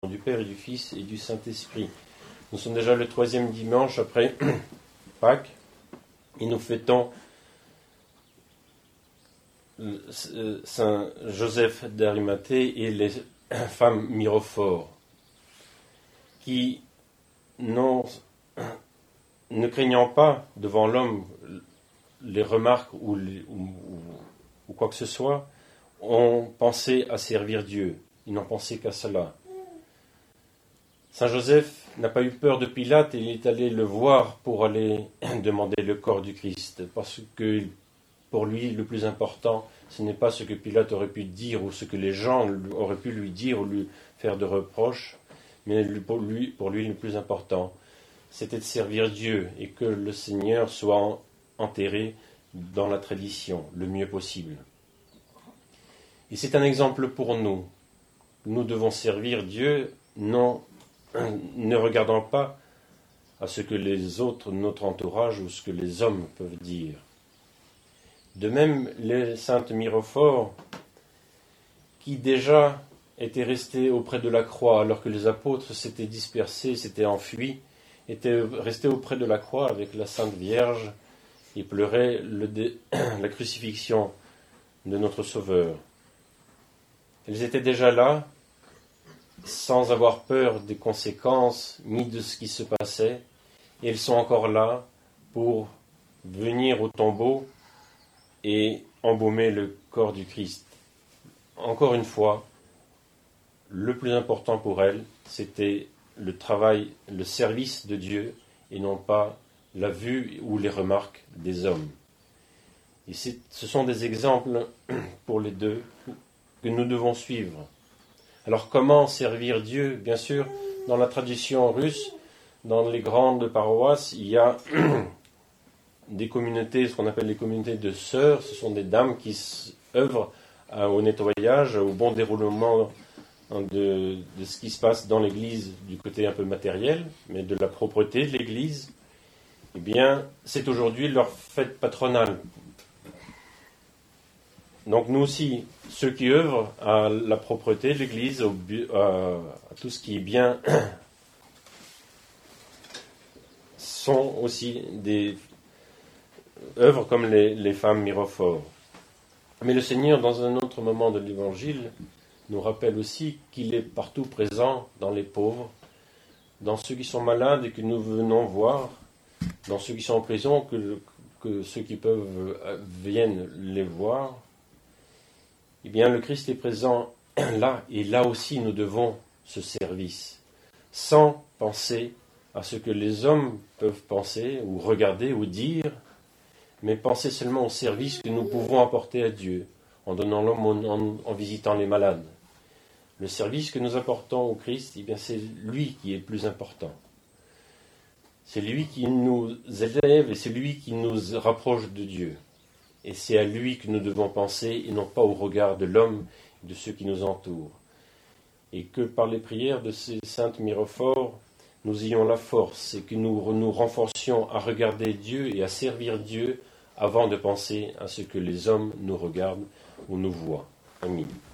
Du Père et du Fils et du Saint-Esprit. Nous sommes déjà le 3e dimanche après Pâques et nous fêtons Saint Joseph d'Arimathée et les femmes mirophores qui, ne craignant pas devant l'homme les remarques ou quoi que ce soit, ont pensé à servir Dieu. Ils n'ont pensé qu'à cela. Saint Joseph n'a pas eu peur de Pilate et il est allé le voir pour aller demander le corps du Christ. Parce que pour lui, le plus important, ce n'est pas ce que Pilate aurait pu dire ou ce que les gens auraient pu lui dire ou lui faire de reproches, mais pour lui, le plus important, c'était de servir Dieu et que le Seigneur soit enterré dans la tradition le mieux possible. Et c'est un exemple pour nous. Nous devons servir Dieu ne regardant pas à ce que les autres, notre entourage ou ce que les hommes peuvent dire. De même, les saintes mirophores, qui déjà étaient restées auprès de la croix alors que les apôtres s'étaient dispersés, s'étaient enfuis, étaient restés auprès de la croix avec la Sainte Vierge et pleuraient la crucifixion de notre Sauveur. Elles étaient déjà là, sans avoir peur des conséquences ni de ce qui se passait, et elles sont encore là pour venir au tombeau et embaumer le corps du Christ. Encore une fois, le plus important pour elles, c'était le travail, le service de Dieu, et non pas la vue ou les remarques des hommes. Et ce sont des exemples pour les deux que nous devons suivre. Alors comment servir Dieu? Bien sûr, dans la tradition russe, dans les grandes paroisses, il y a des communautés, ce qu'on appelle les communautés de sœurs. Ce sont des dames qui œuvrent au nettoyage, au bon déroulement de ce qui se passe dans l'église du côté un peu matériel, mais de la propreté de l'église. Eh bien, c'est aujourd'hui leur fête patronale. Donc nous aussi, ceux qui œuvrent à la propreté de l'Église, à tout ce qui est bien, sont aussi des œuvres comme les femmes mirophores. Mais le Seigneur, dans un autre moment de l'Évangile, nous rappelle aussi qu'il est partout présent dans les pauvres, dans ceux qui sont malades et que nous venons voir, dans ceux qui sont en prison, que ceux qui peuvent viennent les voir. Eh bien, le Christ est présent là, et là aussi nous devons ce service, sans penser à ce que les hommes peuvent penser, ou regarder, ou dire, mais penser seulement au service que nous pouvons apporter à Dieu, en donnant l'homme, en visitant les malades. Le service que nous apportons au Christ, eh bien, c'est lui qui est le plus important. C'est lui qui nous élève et c'est lui qui nous rapproche de Dieu. Et c'est à lui que nous devons penser et non pas au regard de l'homme et de ceux qui nous entourent. Et que par les prières de ces saintes mirophores, nous ayons la force et que nous nous renforcions à regarder Dieu et à servir Dieu avant de penser à ce que les hommes nous regardent ou nous voient. Amen.